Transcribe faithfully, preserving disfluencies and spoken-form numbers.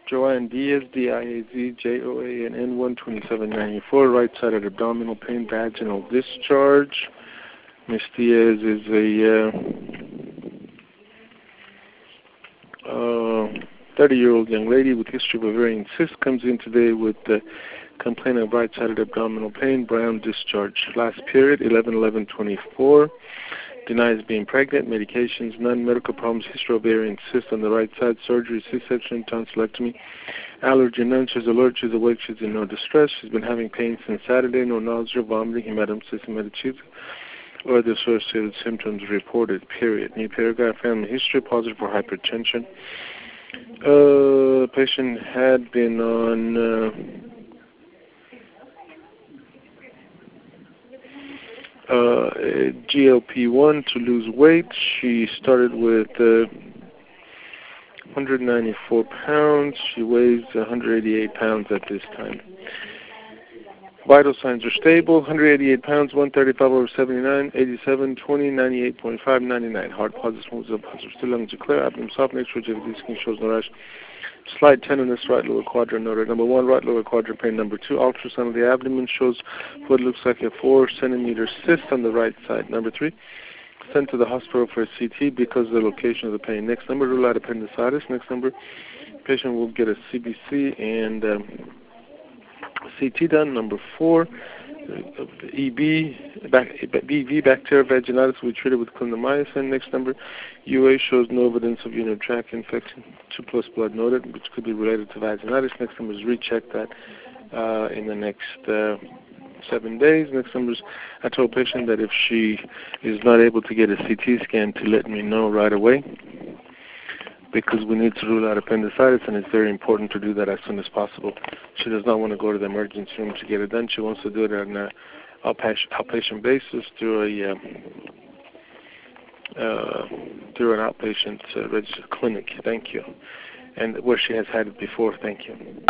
Joanne Diaz, D I A Z J O A N N one twenty-seven ninety-four, right-sided abdominal pain, vaginal discharge. Miss Diaz is a thirty-year-old uh, uh, young lady with history of ovarian cyst, comes in today with uh, complaint of right-sided abdominal pain, brown discharge. Last period, eleven eleven twenty-four. Denies being pregnant, medications, none, medical problems, history of ovarian cyst on the right side, surgery, C-section, tonsillectomy, allergy, none. She's alert, she's awake, she's in no distress. She's been having pain since Saturday, no nausea, vomiting, hematemesis, hematochezia, or the associated symptoms reported, period. New paragraph, family history, positive for hypertension. Uh, patient had been on uh, uh, G L P one to lose weight. She started with uh, one hundred ninety-four pounds. She weighs one hundred eighty-eight pounds at this time. Vital signs are stable. one hundred eighty-eight pounds, one thirty-five over seventy-nine, eighty-seven, twenty, ninety-eight point five, ninety-nine. Heart positive, moves up, positive, still lungs are clear. Abdomen soft, next rigidity, skin shows no rash. Slide ten in this right lower quadrant noted. Number one, right lower quadrant pain. Number two, ultrasound of the abdomen shows what looks like a four centimeter cyst on the right side. Number three, sent to the hospital for a C T because of the location of the pain. Next number, rule out appendicitis. Next number, patient will get a C B C and um, C T done. Number four, E B, B V, bacterial vaginitis, we treated with clindamycin. Next number, U A shows no evidence of urinary tract infection, two plus blood noted, which could be related to vaginitis. Next number is recheck that uh, in the next uh, seven days. Next number is, I told patient that if she is not able to get a C T scan to let me know right away, because we need to rule out appendicitis, and it's very important to do that as soon as possible. She does not want to go to the emergency room to get it done. She wants to do it on an outpatient, outpatient basis through a uh, uh, through an outpatient uh, registered clinic. Thank you. And where she has had it before. Thank you.